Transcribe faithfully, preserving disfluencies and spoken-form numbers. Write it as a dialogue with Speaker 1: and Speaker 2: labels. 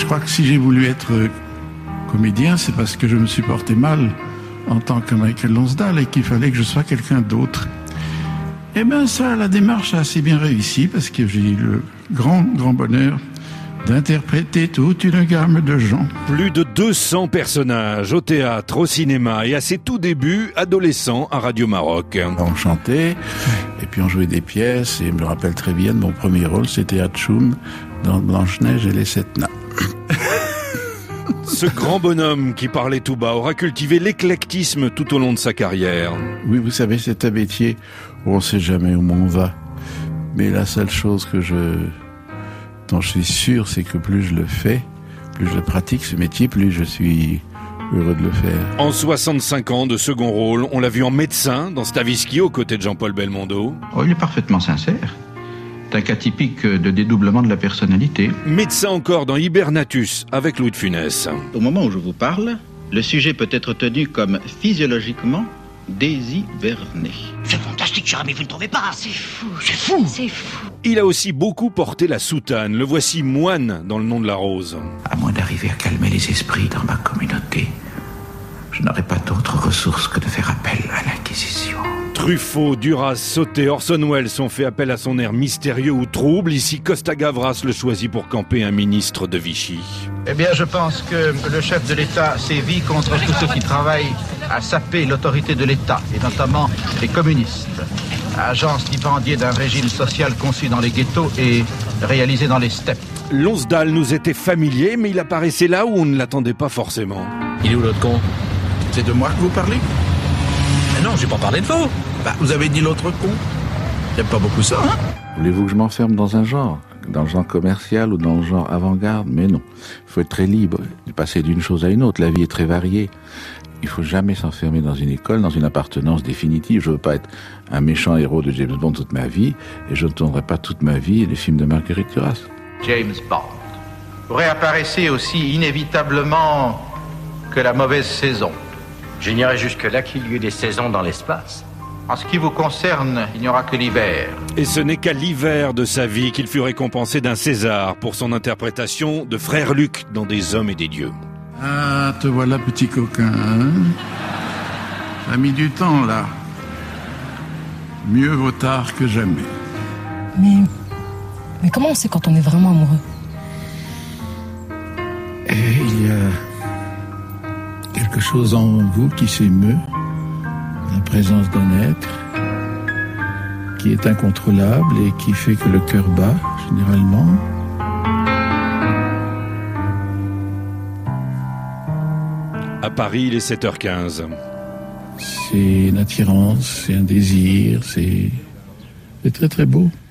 Speaker 1: crois que si j'ai voulu être comédien, c'est parce que je me suis porté mal en tant que Michael Lonsdale et qu'il fallait que je sois quelqu'un d'autre. Eh bien ça, la démarche a assez bien réussi parce que j'ai eu le grand, grand bonheur d'interpréter toute une gamme de gens.
Speaker 2: Plus de deux cents personnages au théâtre, au cinéma et à ses tout débuts, adolescents à Radio Maroc.
Speaker 1: On chantait et puis on jouait des pièces et je me rappelle très bien de mon premier rôle, c'était Hatchoum dans Blanche-Neige et les Sept Nains.
Speaker 2: Ce grand bonhomme qui parlait tout bas aura cultivé l'éclectisme tout au long de sa carrière.
Speaker 1: Oui, vous savez, c'est un métier où on ne sait jamais où on va. Mais la seule chose que je, dont je suis sûr, c'est que plus je le fais, plus je le pratique ce métier, plus je suis heureux de le faire.
Speaker 2: En soixante-cinq ans de second rôle, on l'a vu en médecin dans Stavisky aux côtés de Jean-Paul Belmondo.
Speaker 3: Oh, il est parfaitement sincère. C'est un cas typique de dédoublement de la personnalité.
Speaker 2: Médecin encore dans Hibernatus avec Louis de Funès.
Speaker 3: Au moment où je vous parle, le sujet peut être tenu comme physiologiquement déshiberné.
Speaker 4: C'est fantastique, cher ami, vous ne trouvez pas? C'est fou, c'est fou, c'est fou.
Speaker 2: Il a aussi beaucoup porté la soutane. Le voici moine dans Le Nom de la Rose.
Speaker 3: À moins d'arriver à calmer les esprits dans ma communauté, je n'aurai pas d'autre ressource que de faire appel à l'Inquisition.
Speaker 2: Truffaut, Duras, Sauté, Orson Welles ont fait appel à son air mystérieux ou trouble. Ici, Costa Gavras le choisit pour camper un ministre de Vichy.
Speaker 3: Eh bien, je pense que le chef de l'État sévit contre tous ceux qui travaillent à saper l'autorité de l'État, et notamment les communistes, agents stipendiés d'un régime social conçu dans les ghettos et réalisé dans les steppes.
Speaker 2: Lonsdale nous était familier, mais il apparaissait là où on ne l'attendait pas forcément.
Speaker 5: Il est où l'autre con?
Speaker 1: C'est de moi que vous parlez?
Speaker 5: Mais non, j'ai pas parlé de vous.
Speaker 1: Bah, vous avez dit l'autre con. J'aime pas beaucoup ça, hein?
Speaker 6: Voulez-vous que je m'enferme dans un genre? Dans le genre commercial ou dans le genre avant-garde? Mais non. Il faut être très libre, de passer d'une chose à une autre. La vie est très variée. Il faut jamais s'enfermer dans une école, dans une appartenance définitive. Je veux pas être un méchant héros de James Bond toute ma vie, et je ne tournerai pas toute ma vie les films de Marguerite Duras.
Speaker 3: James Bond. Vous réapparaissez aussi inévitablement que la mauvaise saison.
Speaker 7: J'ignorais jusque-là qu'il y eut des saisons dans l'espace.
Speaker 3: En ce qui vous concerne, il n'y aura que l'hiver.
Speaker 2: Et ce n'est qu'à l'hiver de sa vie qu'il fut récompensé d'un César pour son interprétation de Frère Luc dans Des Hommes et des Dieux.
Speaker 1: Ah, te voilà, petit coquin, hein? Ça a mis du temps, là. Mieux vaut tard que jamais.
Speaker 8: Mais... Mais comment on sait quand on est vraiment amoureux?
Speaker 1: Et il y a quelque chose en vous qui s'émeut, la présence d'un être qui est incontrôlable et qui fait que le cœur bat, généralement.
Speaker 2: À Paris, il est sept heures quinze.
Speaker 1: C'est une attirance, c'est un désir, c'est, c'est très très beau.